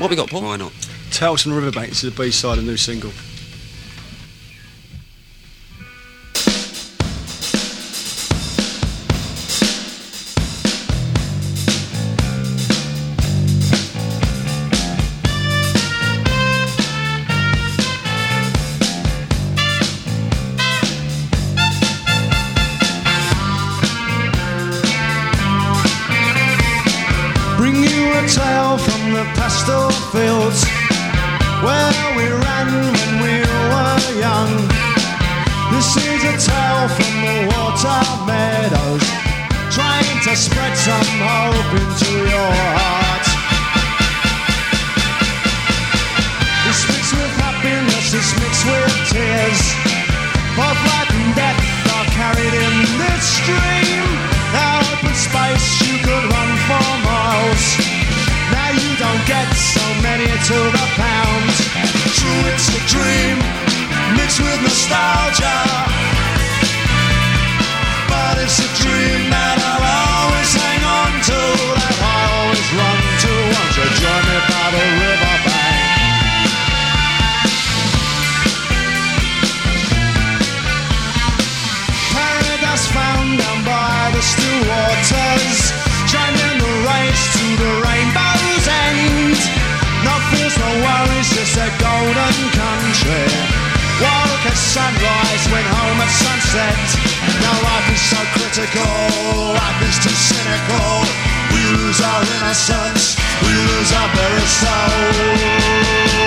What we got, Paul? Why not? Tales from the Riverbank is the B-side of the new single. Bring you a tale from the pastel fields where we ran when we were young. This is a tale from the water meadows, trying to spread some hope into your heart. It's mixed with happiness, it's mixed with tears. Both life and death are carried in this stream. Now open space, you could run for miles. Now you don't get so many to the pound. True, it's a dream, mixed with nostalgia. But it's a dream that I'll always hang on to, that I always run to. Won't you join me by the riverbank? Paradise found down by the still waters, shining the rays to the rainbow's end. No fears, no worries, just a golden country. Woke at sunrise, went home at sunset. Now life is so critical, life is too cynical. We lose our innocence, we lose our very soul.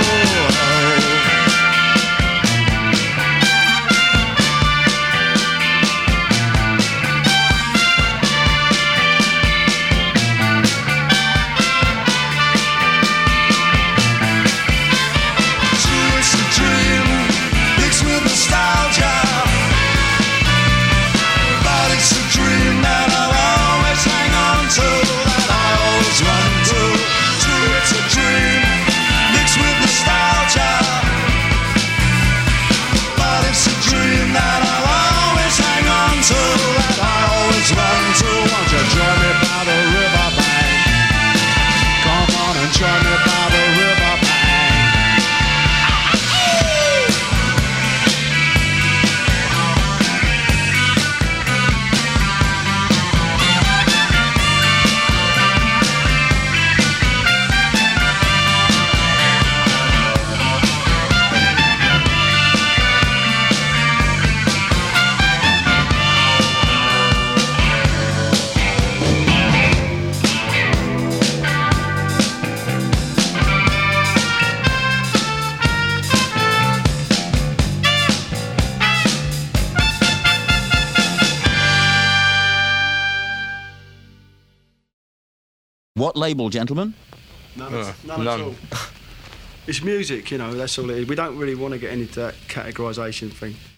Join me by the riverbank. What label, gentlemen? None at all. It's music, you know, that's all it is. We don't really want to get into that categorisation thing.